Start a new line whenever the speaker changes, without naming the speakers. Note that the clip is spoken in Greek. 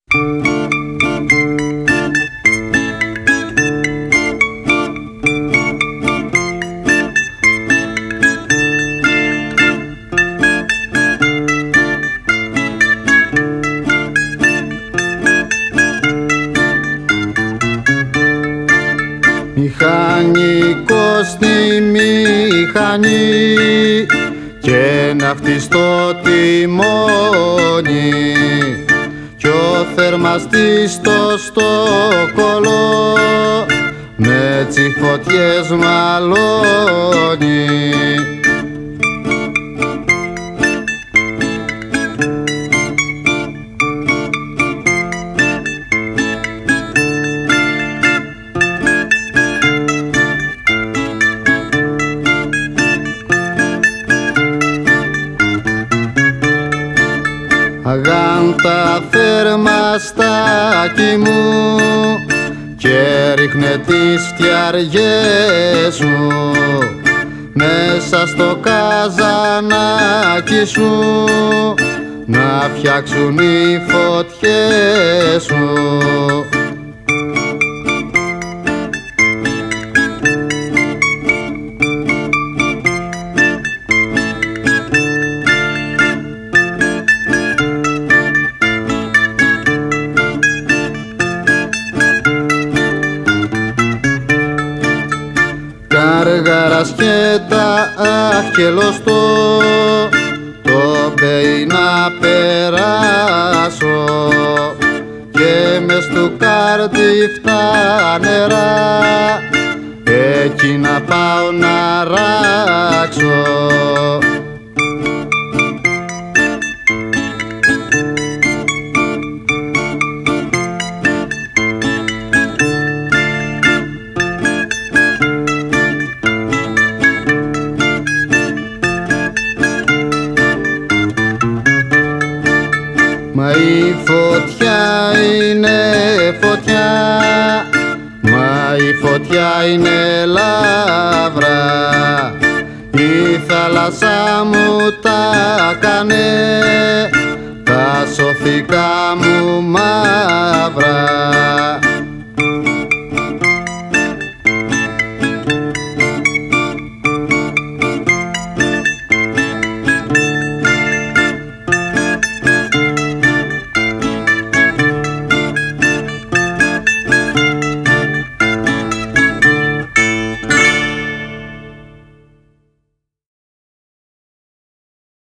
Μηχανικός στη μηχανή και να χτιστώ τιμόνι κι ο θερμαστής στο κολό με τσιφωτιές μαλώνει. Αγάντα θερμαστάκι μου και ρίχνε τις φτιαριές σου μέσα στο καζανάκι σου να φτιάξουν οι φωτιές σου. Κάργαρας και τα άχελωστό το μπέι να περάσω και μες του κάρδιφτα νερά εκεί να πάω να ράξω. Μα η φωτιά είναι φωτιά, μα η φωτιά είναι λαύρα. Η θάλασσα μου τα κάνε